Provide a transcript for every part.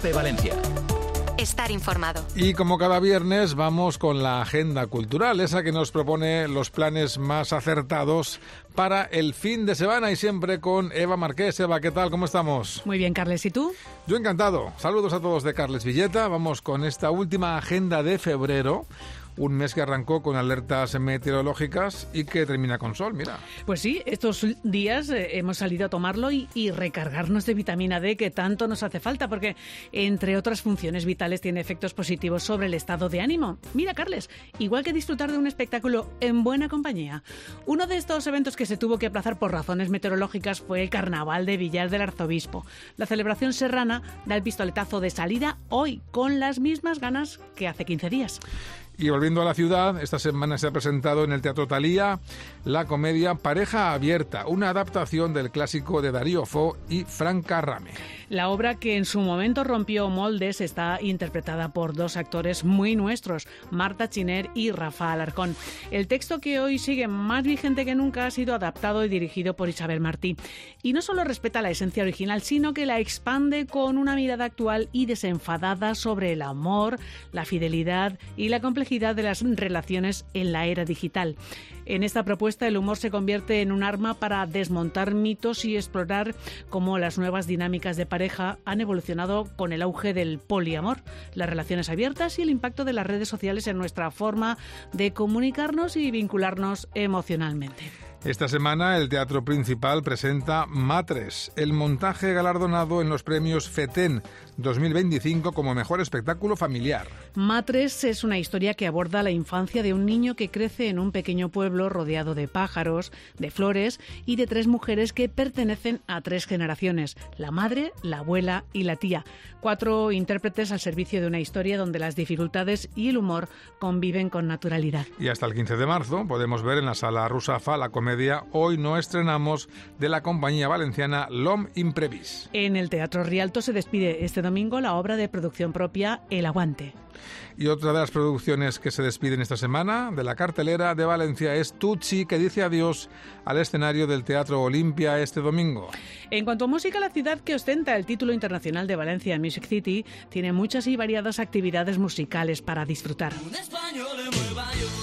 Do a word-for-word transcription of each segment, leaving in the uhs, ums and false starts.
COPE Valencia. Estar informado. Y como cada viernes vamos con la agenda cultural, esa que nos propone los planes más acertados para el fin de semana, y siempre con Eva Marqués. Eva, ¿qué tal? ¿Cómo estamos? Muy bien, Carles. ¿Y tú? Yo encantado. Saludos a todos de Carles Villeta. Vamos con esta última agenda de febrero. Un mes que arrancó con alertas meteorológicas y que termina con sol, mira. Pues sí, estos días eh, hemos salido a tomarlo y, y recargarnos de vitamina D, que tanto nos hace falta, porque entre otras funciones vitales tiene efectos positivos sobre el estado de ánimo. Mira, Carles, igual que disfrutar de un espectáculo en buena compañía. Uno de estos eventos que se tuvo que aplazar por razones meteorológicas fue el Carnaval de Villar del Arzobispo. La celebración serrana da el pistoletazo de salida hoy, con las mismas ganas que hace quince días. Y volviendo a la ciudad, esta semana se ha presentado en el Teatro Thalía la comedia Pareja Abierta, una adaptación del clásico de Darío Fo y Fran Carrame. La obra, que en su momento rompió moldes, está interpretada por dos actores muy nuestros, Marta Chiner y Rafa Alarcón. El texto, que hoy sigue más vigente que nunca, ha sido adaptado y dirigido por Isabel Martí. Y no solo respeta la esencia original, sino que la expande con una mirada actual y desenfadada sobre el amor, la fidelidad y la complejidad de las relaciones en la era digital. En esta propuesta, el humor se convierte en un arma para desmontar mitos y explorar cómo las nuevas dinámicas de pareja han evolucionado con el auge del poliamor, las relaciones abiertas y el impacto de las redes sociales en nuestra forma de comunicarnos y vincularnos emocionalmente. Esta semana el Teatro Principal presenta Matres, el montaje galardonado en los premios FETEN dos mil veinticinco como mejor espectáculo familiar. Matres es una historia que aborda la infancia de un niño que crece en un pequeño pueblo rodeado de pájaros, de flores y de tres mujeres que pertenecen a tres generaciones: la madre, la abuela y la tía. Cuatro intérpretes al servicio de una historia donde las dificultades y el humor conviven con naturalidad. Y hasta el quince de marzo podemos ver en la Sala Rusafa la comedia Hoy no estrenamos, de la compañía valenciana L'Homme Imprevis. En el Teatro Rialto se despide este domingo la obra de producción propia El Aguante. Y otra de las producciones que se despiden esta semana de la cartelera de Valencia es Tutsi, que dice adiós al escenario del Teatro Olimpia este domingo. En cuanto a música, la ciudad, que ostenta el título internacional de Valencia Music City, tiene muchas y variadas actividades musicales para disfrutar. Un español en Nueva York.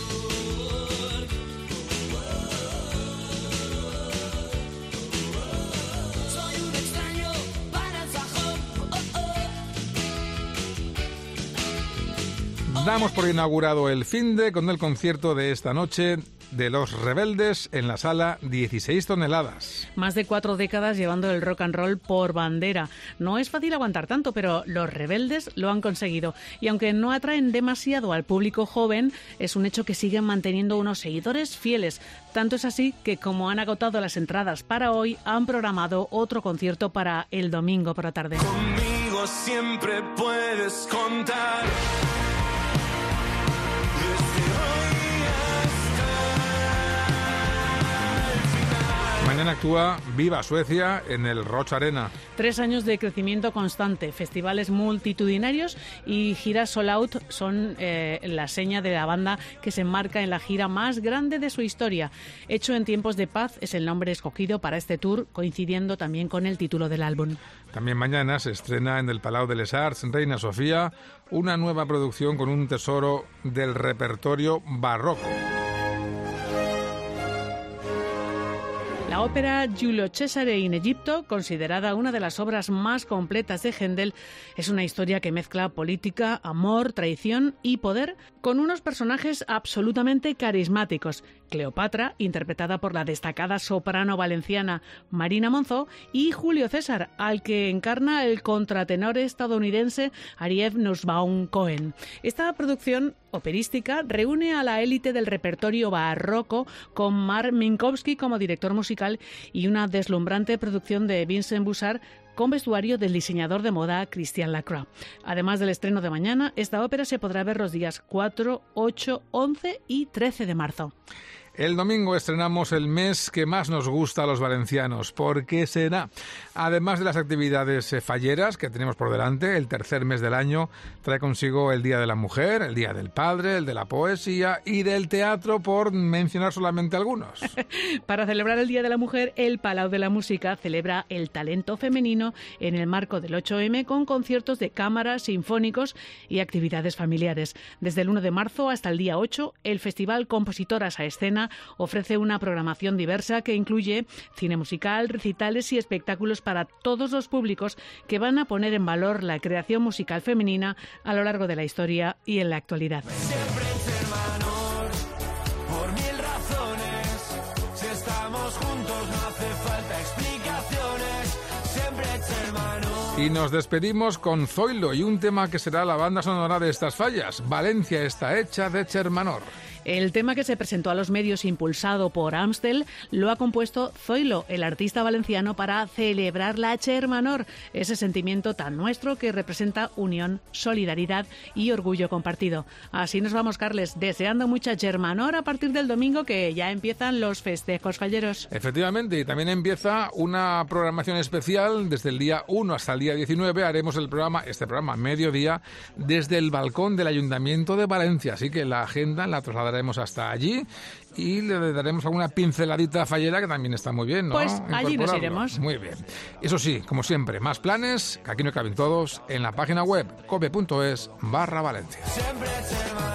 Damos por inaugurado el finde con el concierto de esta noche de Los Rebeldes en la sala dieciséis toneladas. Más de cuatro décadas llevando el rock and roll por bandera. No es fácil aguantar tanto, pero Los Rebeldes lo han conseguido. Y aunque no atraen demasiado al público joven, es un hecho que siguen manteniendo unos seguidores fieles. Tanto es así que, como han agotado las entradas para hoy, han programado otro concierto para el domingo por la tarde. Conmigo siempre puedes contar. Mañana actúa Viva Suecia en el Roch Arena. Tres años de crecimiento constante, festivales multitudinarios y giras sold out son eh, la seña de la banda, que se enmarca en la gira más grande de su historia. Hecho en tiempos de paz es el nombre escogido para este tour, coincidiendo también con el título del álbum. También mañana se estrena en el Palau de les Arts, Reina Sofía, una nueva producción con un tesoro del repertorio barroco. La ópera Giulio Cesare in Egipto, considerada una de las obras más completas de Händel, es una historia que mezcla política, amor, traición y poder con unos personajes absolutamente carismáticos. Cleopatra, interpretada por la destacada soprano valenciana Marina Monzó, y Julio César, al que encarna el contratenor estadounidense Ariev Nussbaum Cohen. Esta producción operística reúne a la élite del repertorio barroco, con Mark Minkowski como director musical y una deslumbrante producción de Vincent Bussard, con vestuario del diseñador de moda Christian Lacroix. Además del estreno de mañana, esta ópera se podrá ver los días cuatro, ocho, once y trece de marzo. El domingo estrenamos el mes que más nos gusta a los valencianos. ¿Por qué será? Además de las actividades eh, falleras que tenemos por delante, el tercer mes del año trae consigo el Día de la Mujer, el Día del Padre, el de la Poesía y del Teatro, por mencionar solamente algunos. Para celebrar el Día de la Mujer, el Palau de la Música celebra el talento femenino en el marco del ocho eme con conciertos de cámara, sinfónicos y actividades familiares. Desde el uno de marzo hasta el día ocho, el Festival Compositoras a Escena ofrece una programación diversa que incluye cine musical, recitales y espectáculos para todos los públicos que van a poner en valor la creación musical femenina a lo largo de la historia y en la actualidad. Siempre ser menor, por mil razones. Si estamos juntos no hace falta explicaciones. Siempre ser menor. Y nos despedimos con Zoilo y un tema que será la banda sonora de estas fallas. Valencia está hecha de Chermanor. El tema, que se presentó a los medios impulsado por Amstel, lo ha compuesto Zoilo, el artista valenciano, para celebrar la Chermanor, ese sentimiento tan nuestro que representa unión, solidaridad y orgullo compartido. Así nos vamos, Carles, deseando mucha Chermanor a partir del domingo, que ya empiezan los festejos falleros. Efectivamente, y también empieza una programación especial. Desde el día uno hasta el día diecinueve haremos el programa, este programa mediodía, desde el balcón del Ayuntamiento de Valencia. Así que la agenda la trasladaremos hasta allí y le daremos alguna pinceladita fallera, que también está muy bien, ¿no? Pues allí nos iremos. Muy bien. Eso sí, como siempre, más planes, que aquí no caben todos, en la página web cope punto es barra Valencia. Siempre ser menor.